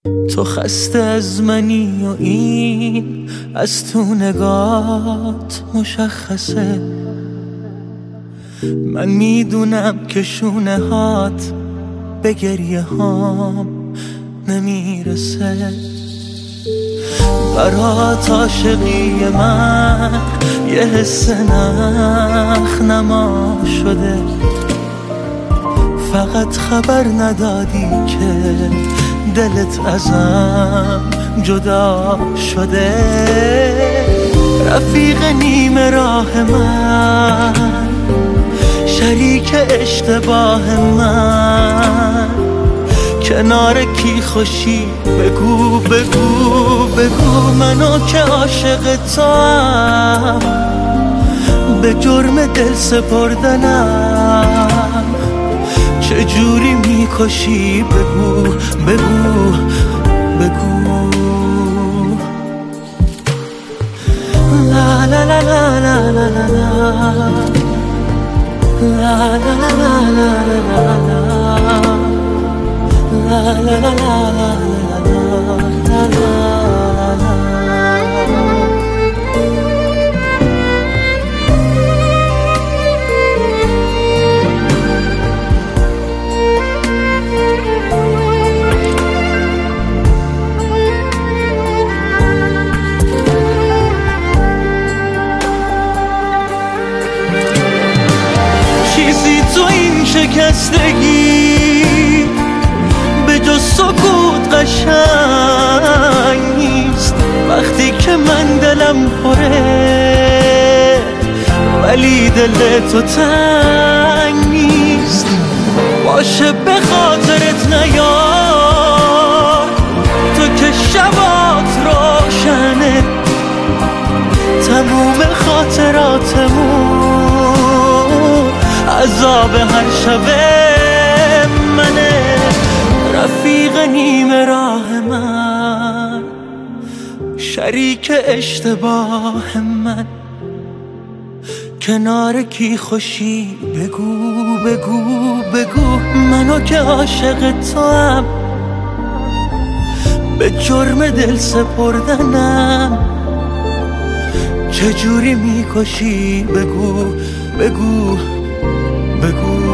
تو خسته از منی و این از تو نگات مشخصه. من میدونم که شونه هات به گریه هام نمیرسه. برات عاشقی من یه حس نخ نما شده. فقط خبر ندادی که دلت ازم جدا شده. رفیق نیم راه من، شریک اشتباه من، کنار کی خوشی بگو بگو بگو. منو که عاشق توام، به جرم دل سپردنم چجوری میکشی بگو بگو بگو. لا لا لا لا لا لا لا لا لا لا لا لا. چیزی تو این شکستگی به جز سکوت قشنگ نیست. وقتی که من دلم پره ولی دل تو تنگ نیست. باشه به خاطرت نیار، تو که شبات روشنه. تموم خاطراتمون عذاب هر شب منه. رفیق نیم راه من، شریک اشتباه من، کنار کی خوشی بگو بگو بگو. منو که عاشق توام، به جرم دل سپردنم چجوری میکشی بگو بگو بگو.